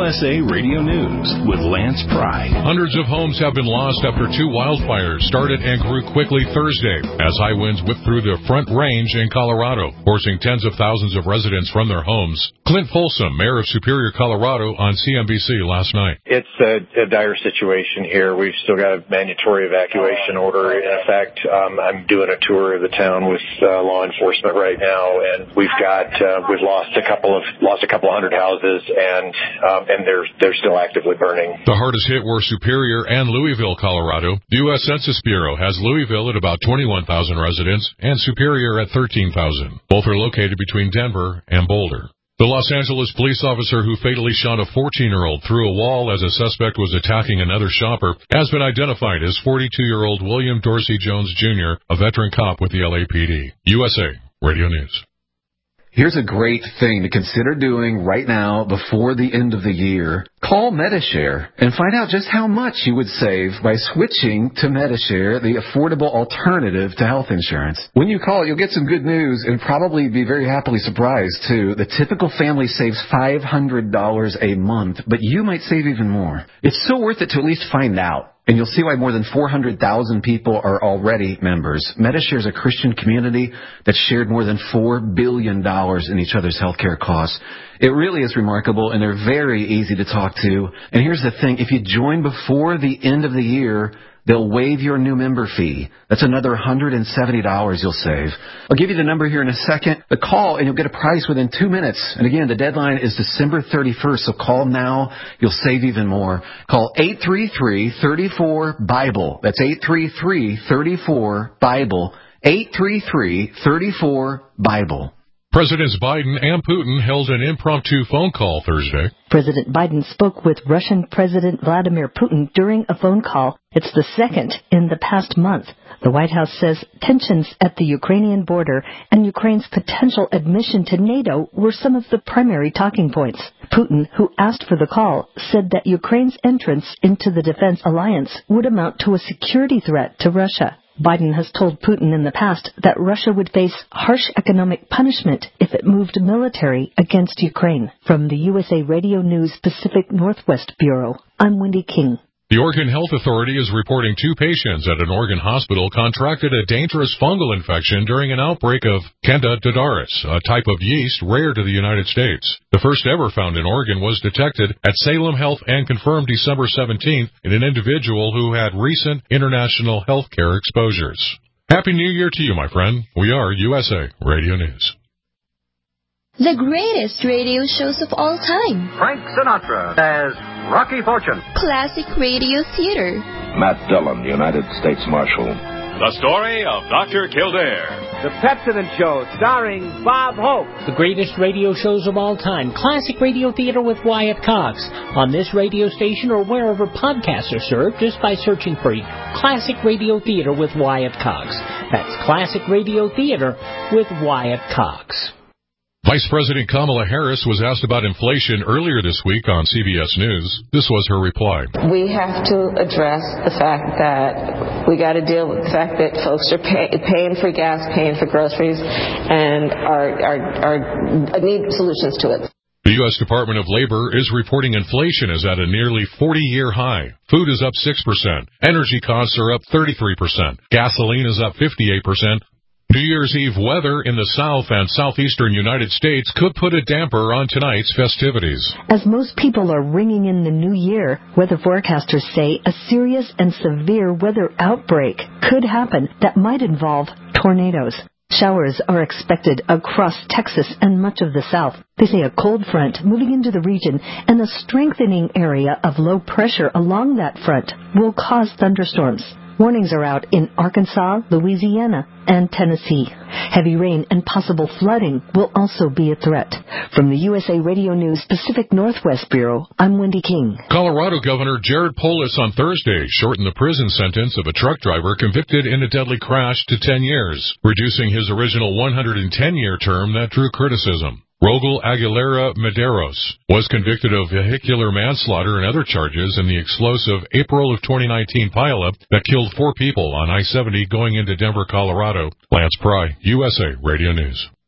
USA Radio News with Lance Pry. Hundreds of homes have been lost after two wildfires started and grew quickly Thursday as high winds whipped through the Front Range in Colorado, forcing tens of thousands of residents from their homes. Clint Folsom, mayor of Superior, Colorado, on CNBC last night. It's a dire situation here. We've still got a mandatory evacuation order in effect. I'm doing a tour of the town with law enforcement right now, and we've lost a couple of hundred houses, and they're still actively burning. The hardest hit were Superior and Louisville, Colorado. The U.S. Census Bureau has Louisville at about 21,000 residents and Superior at 13,000. Both are located between Denver and Boulder. The Los Angeles police officer who fatally shot a 14-year-old through a wall as a suspect was attacking another shopper has been identified as 42-year-old William Dorsey Jones, Jr., a veteran cop with the LAPD. USA Radio News. Here's a great thing to consider doing right now before the end of the year. Call Medi-Share and find out just how much you would save by switching to Medi-Share, the affordable alternative to health insurance. When you call, you'll get some good news and probably be very happily surprised, too. The typical family saves $500 a month, but you might save even more. It's so worth it to at least find out. And you'll see why more than 400,000 people are already members. Medi-Share is a Christian community that shared more than $4 billion in each other's healthcare costs. It really is remarkable, and they're very easy to talk to. And here's the thing. If you join before the end of the year, they'll waive your new member fee. That's another $170 you'll save. I'll give you the number here in a second. The call, and you'll get a price within 2 minutes. And again, the deadline is December 31st, so call now. You'll save even more. Call 833-34-BIBLE. That's 833-34-BIBLE. 833-34-BIBLE. Presidents Biden and Putin held an impromptu phone call Thursday. President Biden spoke with Russian President Vladimir Putin during a phone call. It's the second in the past month. The White House says tensions at the Ukrainian border and Ukraine's potential admission to NATO were some of the primary talking points. Putin, who asked for the call, said that Ukraine's entrance into the defense alliance would amount to a security threat to Russia. Biden has told Putin in the past that Russia would face harsh economic punishment if it moved military against Ukraine. From the USA Radio News Pacific Northwest Bureau, I'm Wendy King. The Oregon Health Authority is reporting 2 patients at an Oregon hospital contracted a dangerous fungal infection during an outbreak of Candida didaris, a type of yeast rare to the United States. The first ever found in Oregon was detected at Salem Health and confirmed December 17th in an individual who had recent international healthcare exposures. Happy New Year to you, my friend. We are USA Radio News. The greatest radio shows of all time. Frank Sinatra as Rocky Fortune. Classic radio theater. Matt Dillon, United States Marshal. The story of Dr. Kildare. The Pepsodent Show, starring Bob Hope. The greatest radio shows of all time. Classic radio theater with Wyatt Cox. On this radio station or wherever podcasts are served, just by searching for Classic Radio Theater with Wyatt Cox. That's Classic Radio Theater with Wyatt Cox. Vice President Kamala Harris was asked about inflation earlier this week on CBS News. This was her reply. We have to address the fact that we got to deal with the fact that folks are paying for gas, paying for groceries, and need solutions to it. The U.S. Department of Labor is reporting inflation is at a nearly 40-year high. Food is up 6%. Energy costs are up 33%. Gasoline is up 58%. New Year's Eve weather in the south and southeastern United States could put a damper on tonight's festivities. As most people are ringing in the new year, weather forecasters say a serious and severe weather outbreak could happen that might involve tornadoes. Showers are expected across Texas and much of the south. They say a cold front moving into the region and a strengthening area of low pressure along that front will cause thunderstorms. Warnings are out in Arkansas, Louisiana, and Tennessee. Heavy rain and possible flooding will also be a threat. From the USA Radio News Pacific Northwest Bureau, I'm Wendy King. Colorado Governor Jared Polis on Thursday shortened the prison sentence of a truck driver convicted in a deadly crash to 10 years, reducing his original 110-year term that drew criticism. Rogel Aguilera Medeiros was convicted of vehicular manslaughter and other charges in the explosive April of 2019 pileup that killed 4 people on I-70 going into Denver, Colorado. Lance Pry, USA Radio News.